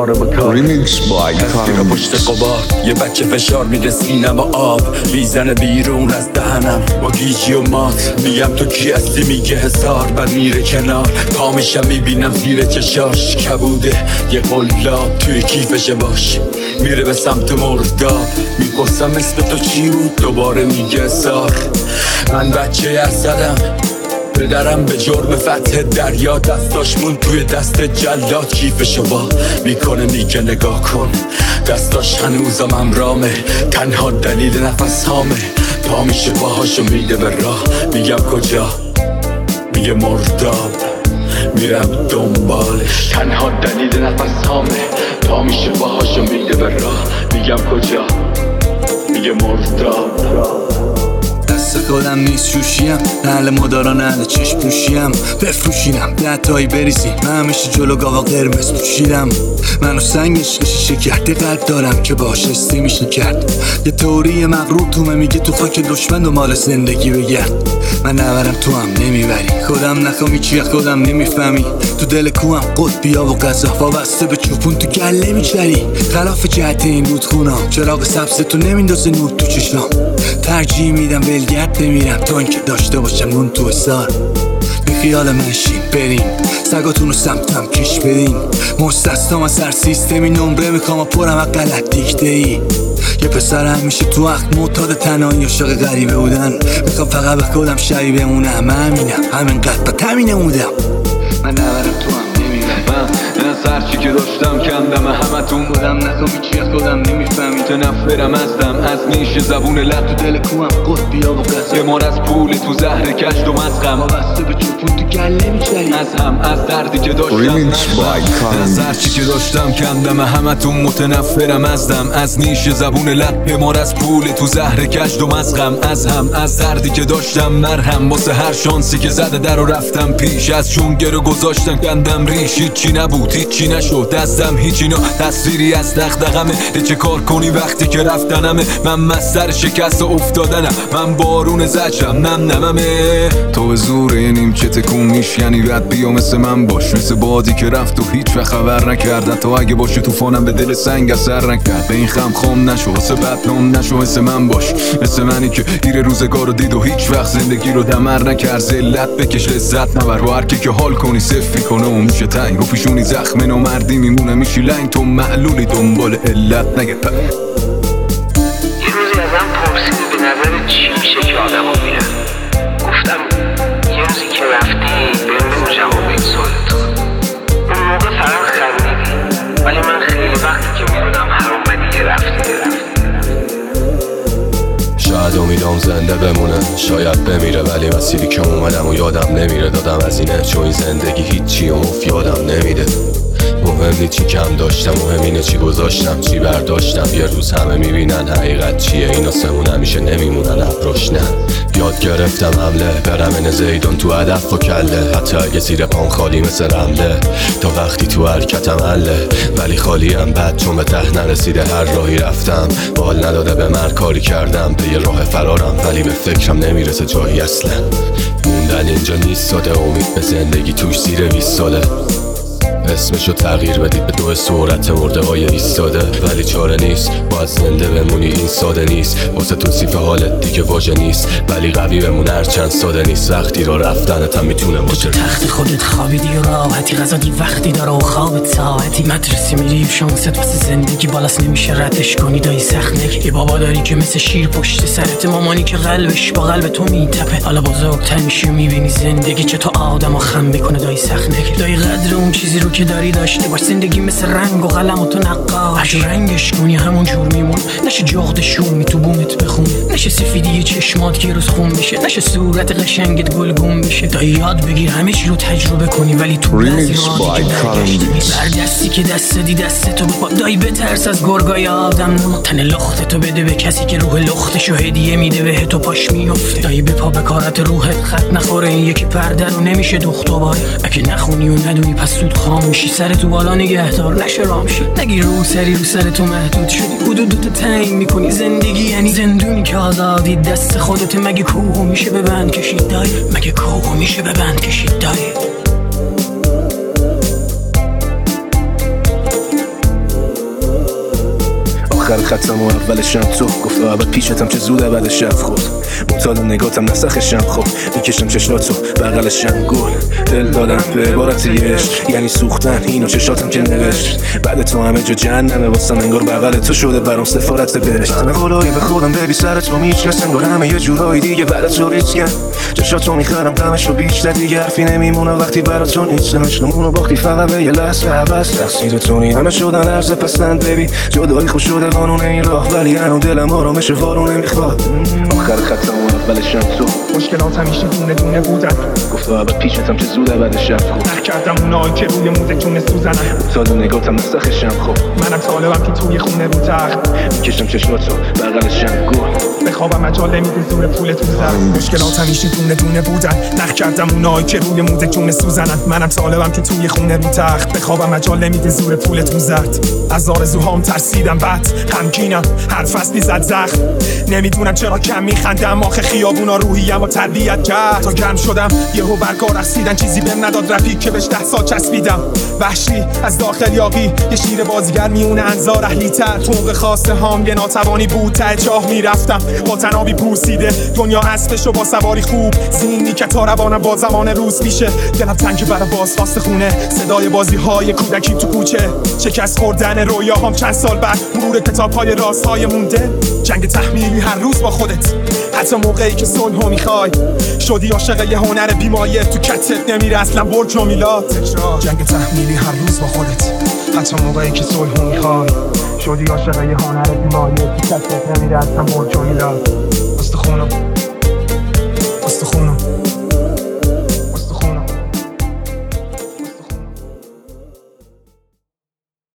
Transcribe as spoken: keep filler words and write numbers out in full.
کار با کار. ریمیکس بای کارم پشت قبار یه بچه فشار میره سینم و آب میزنه بیرون از دهنم با گیجی و مات. میگم تو کی هستی میگه هزار بعد میره کنار. پا میشم میبینم زیر چشاش کبوده یه قلاب توی کیفش باش. میره به سمت مرداب میپرسم اسم تو چی بود دوباره میگه هزار. من بچه ارسدم پدرم به جرم فتح دریا دستاش مون توی دست جلاد. کیفشو با میکنه میگه نگاه کن دستاش هنوزم همرامه. تنها دلیل نفس هامه. پا میشه باهاشو میده به راه. میگم کجا میگه مرداب. میرم دنبالش تنها دلیل نفس هامه. پا میشه باهاشو میده به راه. میگم کجا میگه مرداب. دست خودم نیست شوشیم اهل مداران اهل چشم پوشیم. بفروشینم ده تایی بریزی من همیشه جلو گاوا قرمز پوشیدم. منو سنگش شیشه کرده قلب دارم که باش استی میشه کرد. یه تئوری مغرور تومه میگه تو خاک دشمن و مال زندگی بگرد. من نبرم تو هم نمیبری خودم نخوامی چیه خودم نمیفهمی. تو دل کوهم قطبیا و غذا وابسته به چوپون تو گله میچری. خلاف جهت این رودخونام چراغ سبز تو نمیندازه نور تو چشام. ترجیح میدم ولگرد بمیرم تا اینکه داشته باشم نون تو حسار. بی خیال منشین بریم سگاتون رو سمتم کش بدین. مستثنام از هر سیستمی نمره میخوام و پرم از غلط دیکته ای. یه پسر همیشه تو وقت معتاد تنهایی عاشق غریبه بودن. میخوام فقط به خودم شبیه بمونم. من همینم همینقدر با تمینه بودم. من نبرم تو هم نمیبرم. من از هرچی که داشتم کندم همتون بودم. نخوامی چی از خودم نمیفهمی. تنفرم ازدم از نیش زبون لب تو دل کوهم قطبیا و غذا. بمار از پول تو زهر کشت و مزغم وابسته به چوپون تو گله میچری. از هم از دردی که داشتم از هرچی که داشتم کندم همتون متنفرم ازدم از نیش زبون لب. بمار از پول تو زهر کشت و مزغم از هم از دردی که داشتم مرهم. واسه هر شانسی که زده در و رفتم پیش از چون گرو گذاشتم کندم ریش. هیچی نبود هیچی نشد دستم هیچی نا تصویری از دغدغمه. چه کار کنی وقتی که رفتنمه. من مستر شکست و افتادنم. من بارون زجرم نم نممه. تو به زور نیمچه تکون میشکنی رد بیا مثل من باش. مثل بادی که رفت و هیچ و خبر نکردن. تا اگه باشه توفانم به دل سنگ اثر نکرد. به این خم خم نشو واسه بدنام نشو مثل من باش. مثل منی که گیر روزگار رو دید و هیچ وقت زندگی رو دمر نکرد. ذلت بکش لذت نبر رو هر کی که حال کنی صفری کنه و میشه تنگ. رو پیشونی زخم و مردی میمونه میشی لنگ. تو معلولی دنبال علت نگه پر. یه روزی ازم پرسیدی به نظر چی میشه که آدم ها میرن. گفتم یه روزی که رفتی بهم بگو جواب این سوال تو. اون موقع فقط خندیدی ولی من خیلی وقتی که میدونم هر اومدی یه رفتی رفتی. شاید امیدام زنده بمونه شاید بمیره ولی مسیری که اومدم و یادم نمیره. دادم از اینه چون این زندگی هیچی و مف یادم نمیده. مهم نیست چی کم داشتم مهم اینه چی گذاشتم چی برداشتم. یه روز همه میبینن حقیقت چیه. این آسمون همیشه نمیمونن ابروش نه. یاد گرفتم حمله برم این زیدون تو هدف و کله. حتی اگه زیر پام خالی مثل رمله. تا وقتی تو حرکتم حله ولی خالیم بد چون به ته نرسیده. هر راهی رفتم بال نداده به من کاری کردم. به یه راه فرارم ولی به فکرم نمیرسه جایی اصلا. موندن اینجا نیست ساده امید به زندگی توش زیر بیست ساله. اسمشو تغییر بدید به دو سرعت مرده های ایستاده. ولی چاره نیست باید زنده بمونی این ساده نیست. واسه توصیف حالت دیگه واژه نیست ولی قوی بمون هر چند ساده نیست. وقتی را رفتنت هم میتونه باشه. تو تخت خودت خوابیدی و راحتی غذا دی وقتی داره و خوابت ساعتی. مدرسه میری و شانست واسه زندگی بالاست نمیشه ردش کنی. دایی سخت نگی یه بابا داری که مثل شیر پشت سرت. مامانی که قلبش با قلب تو میتپه. حالا بزرگتر میشی و میبینی زندگی چه تا آدمو خم میکنه. دایی سخت نگی دایی قدر اون چیزی رو که داری داشته باش. زندگی مثل رنگ و قلم و تو نقاش. اگه رنگش کنی همون جور میمون. نشه جغد شومی تو بومت بخون. نشه سفیدی چشمات که روز خون بشه. نشه صورت قشنگت گلگون بشه. دایی یاد بگیر همه چی رو تجربه کنی ولی تو بعضی راهی که برگشتی بر دستی که دست دی دست تو بپا. دایی بترس از گرگای آدم نما. تن لخت تو بده به کسی که روح لختشو هدیه میده به تو پاش میفته. دایی بپا به کارت روحت خط نخوره. این یکی پرده رو نمیشه دوخت دوباره. اگه نخونی و ندونی پس سود خام میشی. سر تو بالا نگهدار نشه رام شد. نگی رو سری رو سر تو محدود شدی. حدودت تعیین میکنی. زندگی یعنی زندونی که آزادی دست خودت. مگه کوه میشه به بند کشید دایی. مگه کوه میشه به بند کشید دایی. آخر خطم و اولشم تو گفت اول پیشتم چه زود بعد شب خود مطال نگاتم نسخشم خب میکشم چشاتو بغلشم گل دل دادم به عبارت عشق یعنی سوختن اینو چشاتم که نوشت بعد تو همه جا جهنمه واسم انگار بغل تو شده برام سفارت بهشت همه قولایی به خودم ببی سرت رو میچکست انگار همه یه جورایی دیگه بعد تو ریسکن چشاتو میخرم غمش رو بیشتر دیگه حرفی نمیمونه وقتی برات تو نیستم عشقمونو باختی فقط به یه لحظه عوض تقصیر تونی همه شدن عرض پسند ببی جدایی خوش شده قانون این راه ولی هنو دلم آرامش وارو نمیخواد آخر خطم و اولشم تو مشکلات همیشه دونه دونه بودن گفت اول پیشتم چه زود بعد شب خود نخ کردم اونایی که روی موزه تونه سوزنن تا نگاتم نسخشم خب منم طالبم که توی خونه رو تخت میکشم چشماتو بغلشم گل بخوابم مجال نمیده زور پول تو زد مشکلات همیشه دونه دونه بودن نخ کردم اونایی که روی موزه تونه سوزنن منم طالبم که توی خونه رو تخت بخوابم مجال نمیده زور پول تو زد از آرزوهام ترسیدم بعد غمگینم هر فصلی زد زخم نمیدونم چرا کم میخندم آخه خیابونا روحیم و تربیت کرد تا گرم شدم یهو برگا رقصیدن چیزی بهم نداد رفیق که بهش ده سال چسبیدم وحشی از داخل یاقی یه شیر بازیگر میونه انظار اهلی‌تر تو موقع خواسته هام یه ناتوانی بود ته چاه میرفتم با تنابی پوسیده دنیا اسبشو با سواری خوب زینی که تا روانم با زمان روز میشه دلم تنگ برای بازخواست خونه صدای بازی های کودکی تو کوچه شکست خوردن رویاهام چند سال بعد مرور کتاب های راست های مونده جنگ تحمیلی هر روز با خودت حتی موقعی که صلحو میخوای شدی عاشق یه هنر بیمایه تو کتت نمیره اصلا برج و میلاد جنگ تحمیلی هر روز با خودت حتی موقعی که صلحو میخوای شدی عاشق یه هنر بیمایه تو کتت نمیره اصلا برج و میلاد استخونم